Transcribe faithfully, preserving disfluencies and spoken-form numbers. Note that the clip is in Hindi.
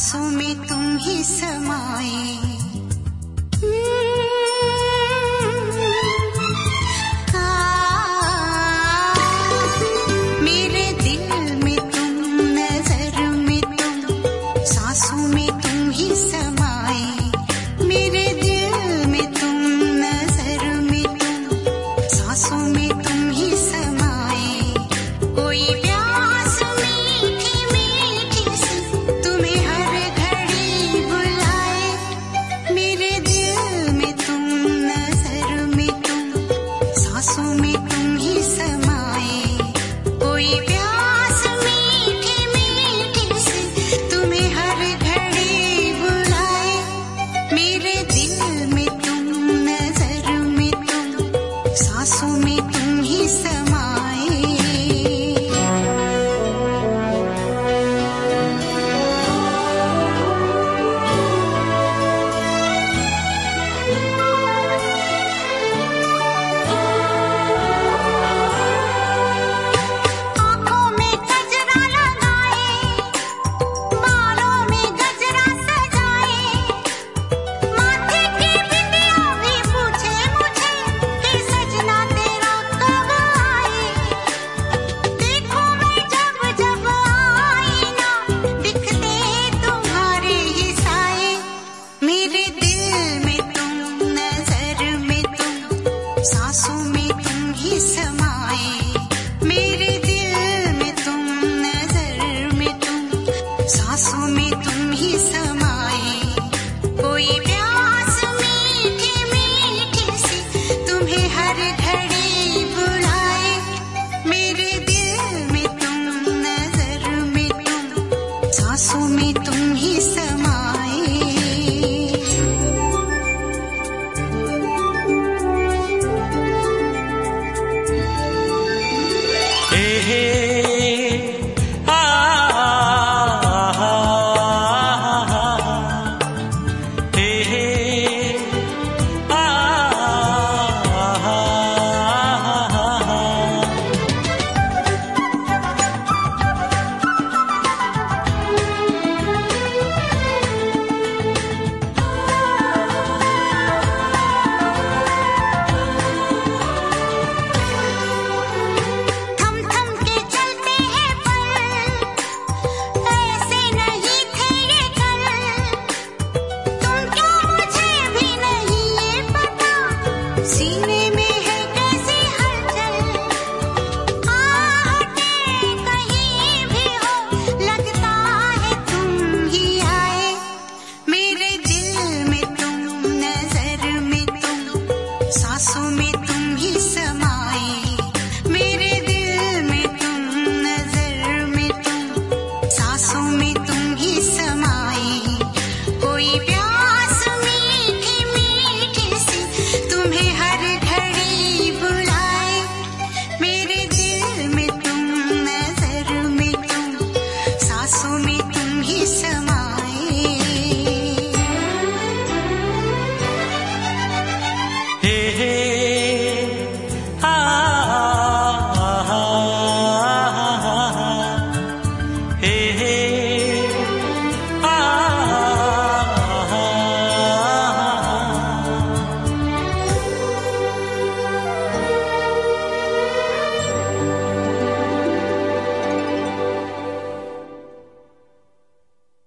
सांसों में तुम ही समाए। मेरे दिल में तुम, नजर में तुम, सांसों में तुम ही समाए। मेरे दिल में तुम, नजर में तुम, सांसों में तुम ही समाए। कोई प्यास मीठी मीठी सी तुम्हें हर घड़ी बुलाए। मेरे दिल में तुम, नजर में तुम, सांसों में तुम ही समाए। कोई प्यास मीठी मीठी सी तुम्हें हर घड़ी बुलाए। मेरे दिल में तुम, नजर में तुम, सांसों में तुम ही समाए। आँखों में गजरा लगाए, बालों में गजरा सजाए, माथे की बिंदिया भी पूछे मुझे कि सजना तेरा कब आए। देखो मैं जब जब आईना, दिखते तुम्हारे ही साए। मेरे दिल में तुम, नजर में तुम, सांसों में तुम ही समाए। मेरे दिल में तुम, नजर में तुम, सांसों में तुम ही समाए। कोई प्यास मीठी मीठी सी तुम्हें हर घड़ी बुलाए। मेरे दिल में तुम, नजर में तुम, सांसों में तुम ही समाए।